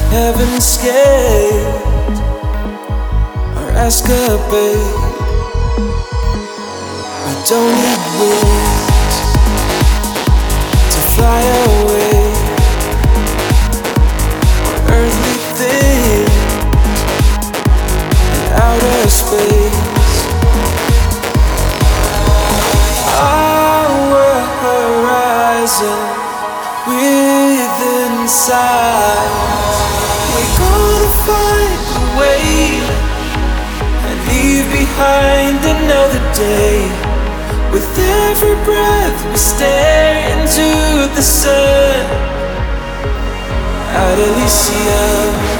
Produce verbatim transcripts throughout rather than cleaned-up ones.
Heaven's gate, our escapade. We don't need wings to fly away. We're earthly things in outer space. Our horizon within sight. We're gonna find a way and leave behind another day. With every breath we stare into the sun. At Elysium.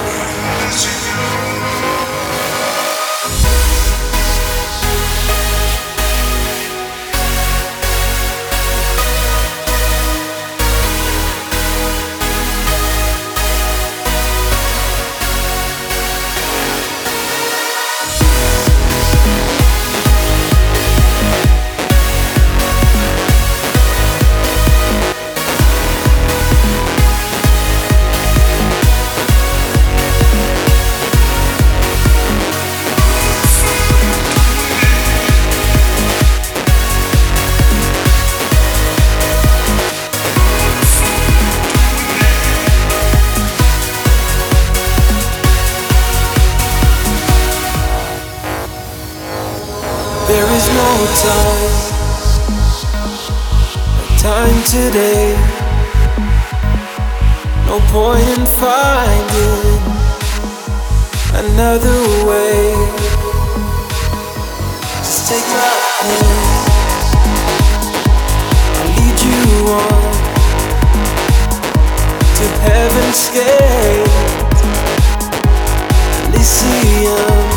There is no time, like time today. No point in finding another way. Just take my hand, I'll lead you on to heaven's gate, Elysium.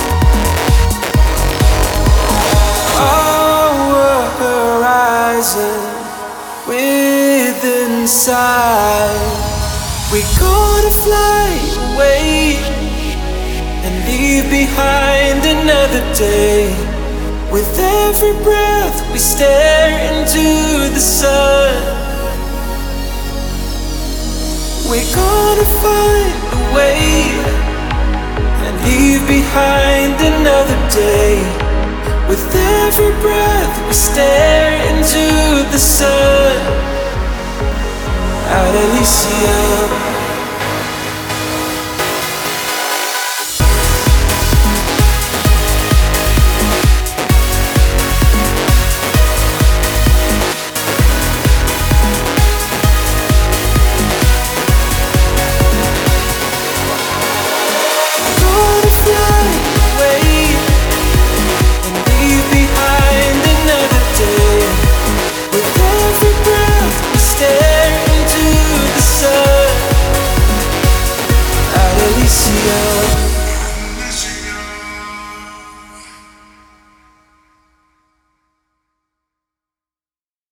Our horizon within sight. We're gonna fly away and leave behind another day. With every breath we stare into the sun. We're gonna find a way and leave behind another day. With every breath we stare into the sun. At Elysium.